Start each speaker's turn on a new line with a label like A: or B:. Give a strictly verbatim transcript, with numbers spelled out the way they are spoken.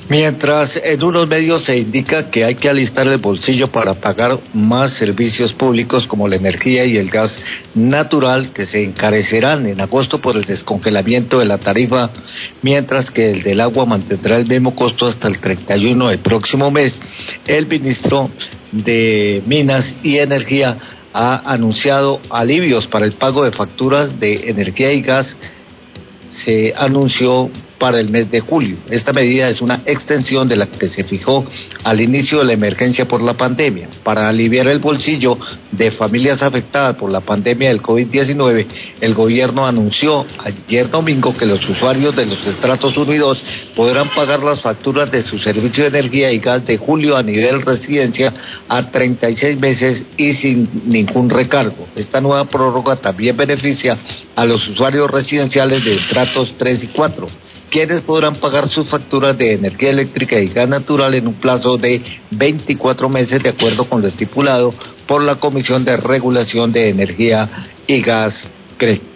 A: Mientras en unos medios se indica que hay que alistar el bolsillo para pagar más servicios públicos como la energía y el gas natural, que se encarecerán en agosto por el descongelamiento de la tarifa, mientras que el del agua mantendrá el mismo costo hasta el treinta y uno del próximo mes, el ministro de Minas y Energía ha anunciado alivios para el pago de facturas de energía y gas. Se anunció para el mes de julio. Esta medida es una extensión de la que se fijó al inicio de la emergencia por la pandemia. Para aliviar el bolsillo de familias afectadas por la pandemia del COVID diecinueve, el gobierno anunció ayer domingo que los usuarios de los estratos uno y dos podrán pagar las facturas de su servicio de energía y gas de julio a nivel residencia a treinta y seis meses y sin ningún recargo. Esta nueva prórroga también beneficia a los usuarios residenciales de estratos tres y cuatro. Quienes podrán pagar sus facturas de energía eléctrica y gas natural en un plazo de veinticuatro meses, de acuerdo con lo estipulado por la Comisión de Regulación de Energía y Gas, C R E.